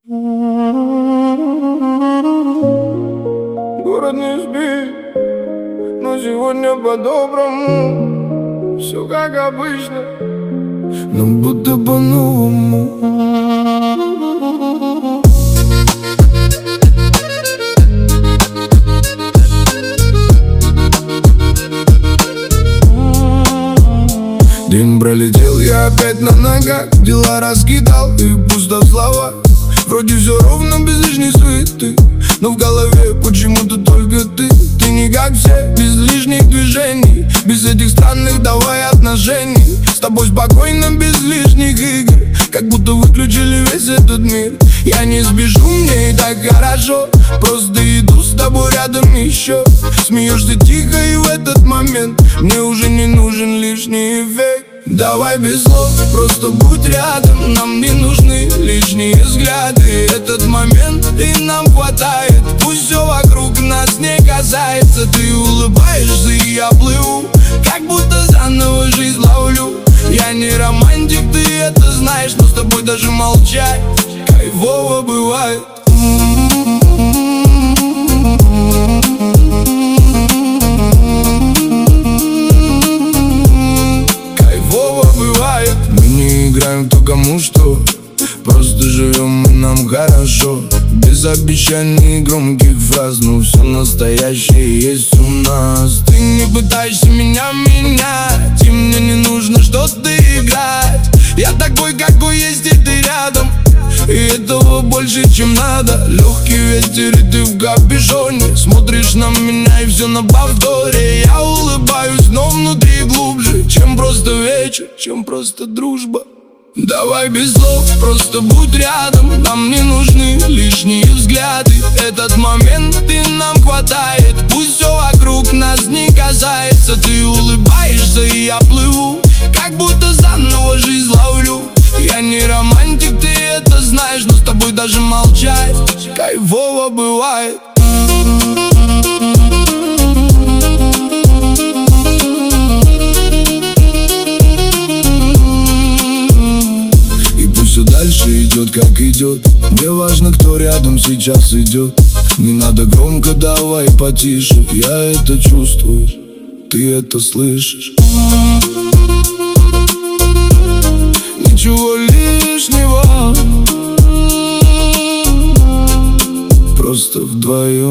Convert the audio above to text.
Город не спит, но сегодня по-доброму. Все как обычно, но будто по-новому. День пролетел, я опять на ногах. Дела раскидал и пусто в словах. Вроде все ровно, без лишней суеты, но в голове почему-то только ты. Ты не как все, без лишних движений, без этих странных давай отношений. С тобой спокойно, без лишних игр, как будто выключили весь этот мир. Я не сбежу, мне и так хорошо, просто иду с тобой рядом еще. Смеешься тихо, и в этот момент мне уже не нужен лишний эффект. Давай без слов, просто будь рядом. Нам не нужны лишние взгляды. Этот момент и нам хватает. Пусть все вокруг нас не касается. Ты улыбаешься, и я плыву, как будто заново жизнь ловлю. Я не романтик, ты это знаешь, но с тобой даже молчать кайфово бывает. Мы не играем кто кому что, просто живем и нам хорошо. Без обещаний и громких фраз, но все настоящее есть у нас. Ты не пытаешься меня менять, и мне не нужно что-то играть. Я такой, какой есть, и ты рядом, и этого больше, чем надо. Легкий ветер, и ты в капюшоне. Смотришь на меня, и все на повторе. Я улыбаюсь, но внутри глубже, чем просто вечер, чем просто дружба. Давай без слов, просто будь рядом. Нам не нужны лишние взгляды. Этот момент и нам хватает. Пусть все вокруг нас не касается. Ты улыбаешься, и я плыву, как будто заново жизнь ловлю. Я не романтик, ты это знаешь, но с тобой даже молчать кайфово бывает. И пусть все дальше идет, как идет. Мне важно, кто рядом сейчас идет. Не надо громко, давай потише. Я это чувствую, ты это слышишь. Ничего лишнего, просто вдвоем.